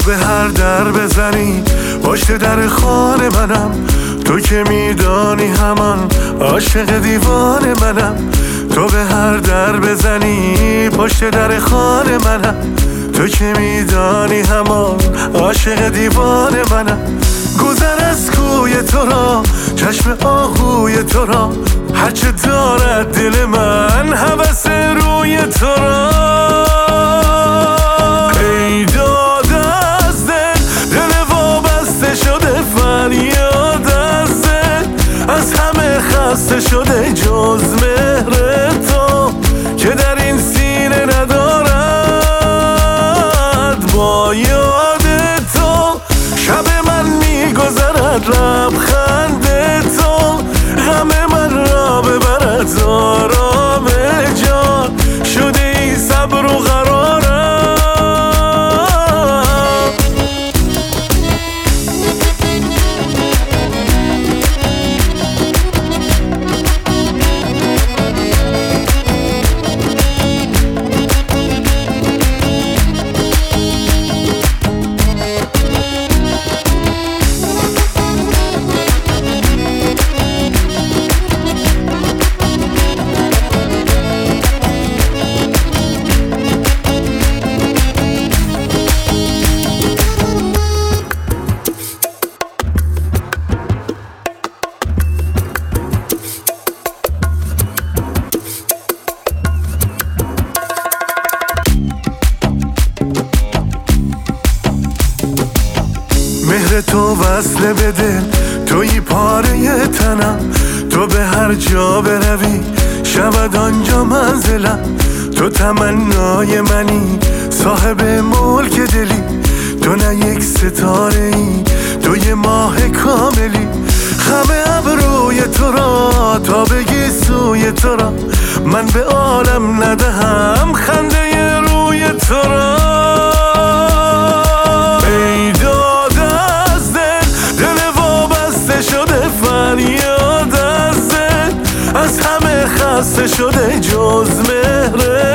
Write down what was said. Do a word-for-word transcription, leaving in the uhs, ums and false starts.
به هر در بزنی پشت در خانه منم، تو که میدانی همان عاشق دیوانه منم. تو به هر در بزنی پشت در خانه منم، تو که میدانی همان عاشق دیوانه منم. گذر از کوی تو را چشم آهوی تو را، هرچه دارد دل من هوس روی تو را. ای داد از دل، دل وابسته شده فریاد از دل، از همه خسته شده جز مهر تو که در این سینه ندارد. با یاد تو شب من میگذرد، لبخند تو غم من را ببرد. آرام جان شده ای صبر و قرارم. مهر تو وصل به دل، توی پاره تنم، تو به هر جا بروی شود آنجا منزلم. تو تمنای منی، صاحب ملک دلی، تو نه یک ستاره ای، تو یه ماه کاملی. خم ابروی تو را تا بگی سوی تو را، من به عالم ندهم خنده روی تو را. فریاد از دل، از همه خسته شده جز مهر